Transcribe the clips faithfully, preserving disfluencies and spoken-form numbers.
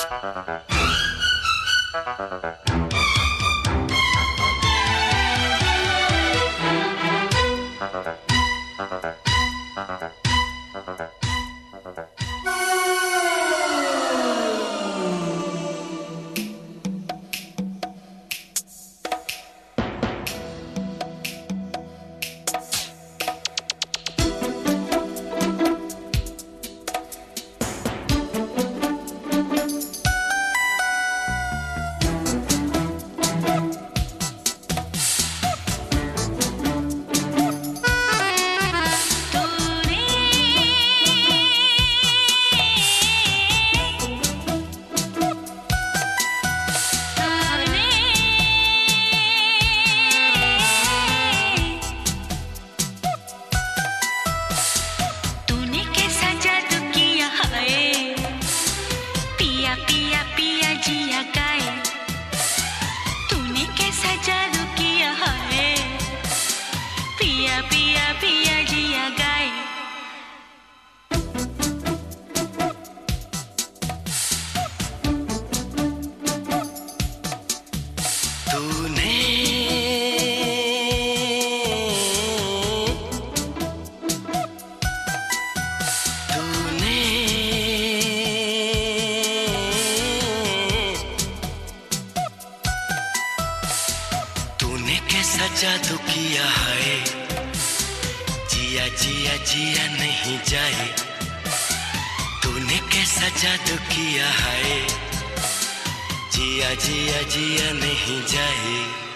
जादू किया है, जिया जिया जिया नहीं जाए। तूने कैसा जादू किया है, जिया जिया जिया नहीं जाए।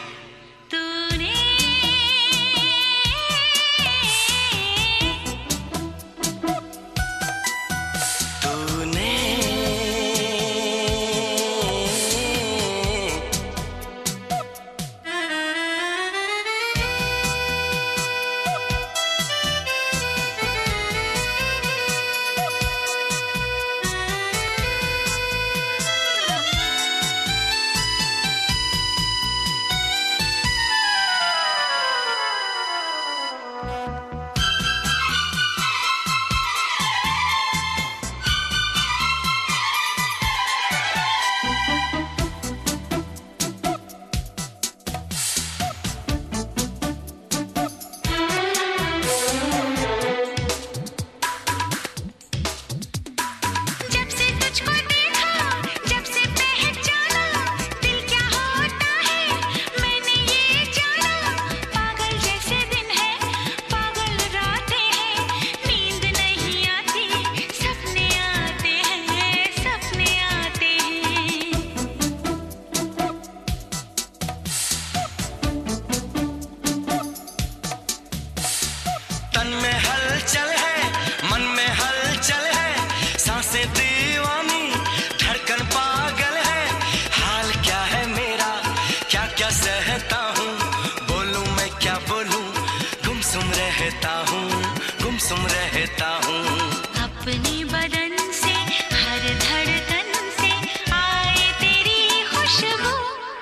हलचल है, मन में हलचल है, सांसें दीवानी, धड़कन पागल है। हाल क्या है मेरा, क्या क्या सहता हूँ, बोलूं मैं क्या बोलूं, गुमसुम रहता हूँ, गुमसुम रहता हूँ। अपनी बदन से हर धड़कन से आए तेरी खुशबू,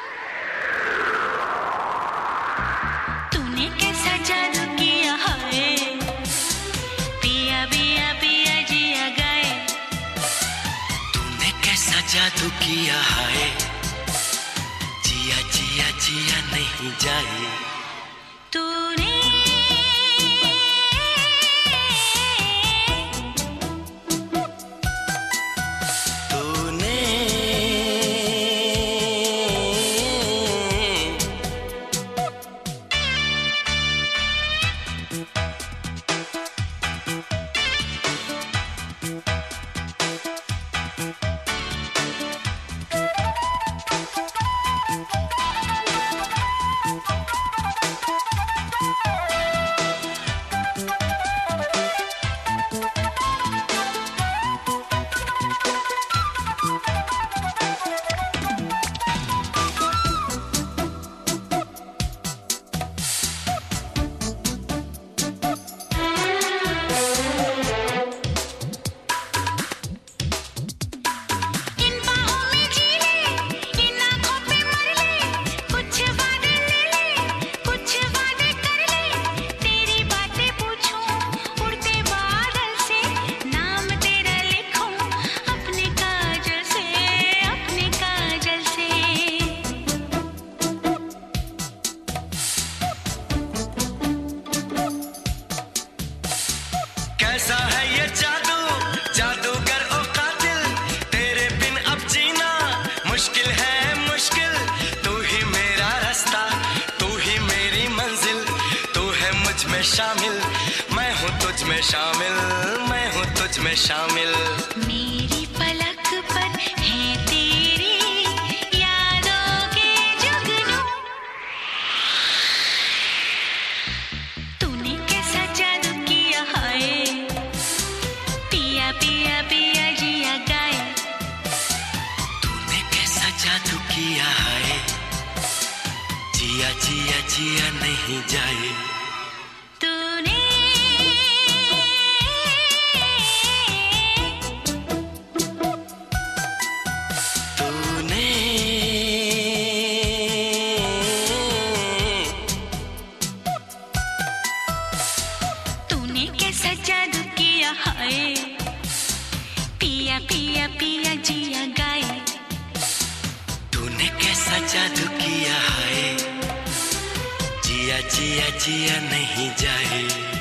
तूने कैसा जादू किया है, पिया पिया पिया जिया गए। तूने कैसा जादू किया है, जिया जिया जिया नहीं जाए। तूने में शामिल। मेरी पलक पर है तेरी यादों के जुगनू। तूने कैसा जादू किया है, पिया पिया पिया जिया गाए। तूने कैसा जादू किया है, जिया जिया जिया नहीं जाए। तूने तूने तूने कैसा जादू किया है, पिया पिया पिया जिया गाए। तूने कैसा जादू किया है, जिया जिया जिया नहीं जाए।